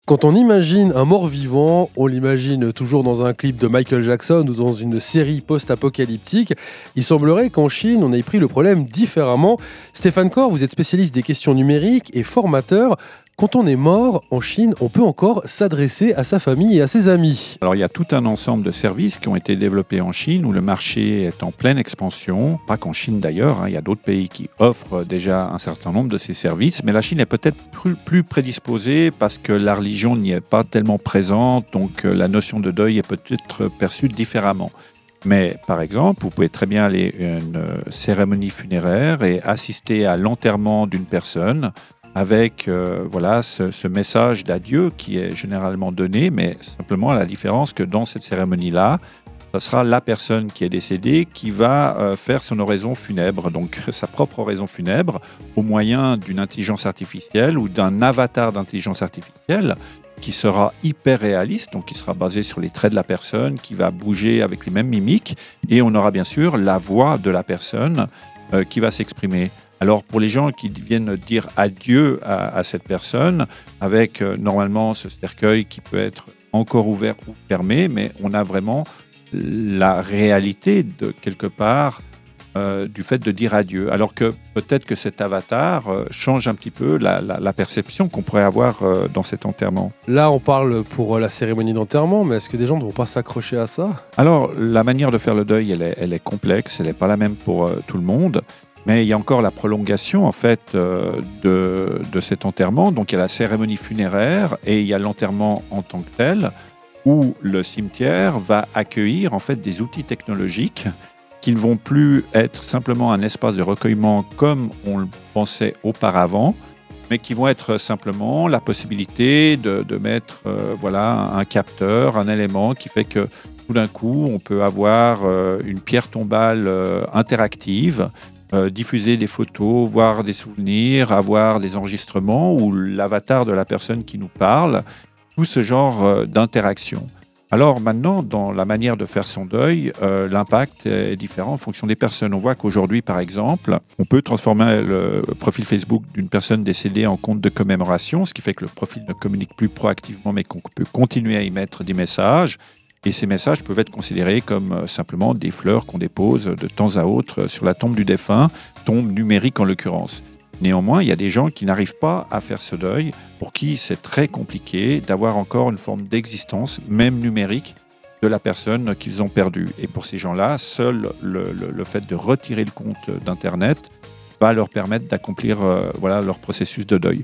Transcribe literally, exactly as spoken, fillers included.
Quand on imagine un mort-vivant, on l'imagine toujours dans un clip de Michael Jackson ou dans une série post-apocalyptique. Il semblerait qu'en Chine, on ait pris le problème différemment. Stéphane Corr, vous êtes spécialiste des questions numériques et formateur. Quand on est mort en Chine, on peut encore s'adresser à sa famille et à ses amis. Alors il y a tout un ensemble de services qui ont été développés en Chine où le marché est en pleine expansion. Pas qu'en Chine d'ailleurs, hein, il y a d'autres pays qui offrent déjà un certain nombre de ces services. Mais la Chine est peut-être plus, plus prédisposée parce que la religion n'y est pas tellement présente. Donc euh, la notion de deuil est peut-être perçue différemment. Mais par exemple, vous pouvez très bien aller à une euh, cérémonie funéraire et assister à l'enterrement d'une personne avec euh, voilà, ce, ce message d'adieu qui est généralement donné, mais simplement à la différence que dans cette cérémonie-là, ce sera la personne qui est décédée qui va euh, faire son oraison funèbre, donc sa propre oraison funèbre, au moyen d'une intelligence artificielle ou d'un avatar d'intelligence artificielle qui sera hyper réaliste, donc qui sera basé sur les traits de la personne, qui va bouger avec les mêmes mimiques, et on aura bien sûr la voix de la personne euh, qui va s'exprimer. Alors pour les gens qui viennent dire adieu à, à cette personne, avec euh, normalement ce cercueil qui peut être encore ouvert ou fermé, mais on a vraiment la réalité de quelque part euh, du fait de dire adieu. Alors que peut-être que cet avatar euh, change un petit peu la, la, la perception qu'on pourrait avoir euh, dans cet enterrement. Là, on parle pour la cérémonie d'enterrement, mais est-ce que des gens ne vont pas s'accrocher à ça ? Alors la manière de faire le deuil, elle est, elle est complexe, elle n'est pas la même pour euh, tout le monde. Mais il y a encore la prolongation en fait euh, de, de cet enterrement. Donc il y a la cérémonie funéraire et il y a l'enterrement en tant que tel, où le cimetière va accueillir en fait des outils technologiques qui ne vont plus être simplement un espace de recueillement comme on le pensait auparavant, mais qui vont être simplement la possibilité de, de mettre euh, voilà, un capteur, un élément qui fait que tout d'un coup on peut avoir euh, une pierre tombale euh, interactive. Euh, diffuser des photos, voir des souvenirs, avoir des enregistrements ou l'avatar de la personne qui nous parle, tout ce genre euh, d'interaction. Alors maintenant, dans la manière de faire son deuil, euh, l'impact est différent en fonction des personnes. On voit qu'aujourd'hui, par exemple, on peut transformer le profil Facebook d'une personne décédée en compte de commémoration, ce qui fait que le profil ne communique plus proactivement, mais qu'on peut continuer à y mettre des messages. Et ces messages peuvent être considérés comme simplement des fleurs qu'on dépose de temps à autre sur la tombe du défunt, tombe numérique en l'occurrence. Néanmoins, il y a des gens qui n'arrivent pas à faire ce deuil, pour qui c'est très compliqué d'avoir encore une forme d'existence, même numérique, de la personne qu'ils ont perdue. Et pour ces gens-là, seul le, le, le fait de retirer le compte d'Internet va leur permettre d'accomplir euh, voilà, leur processus de deuil.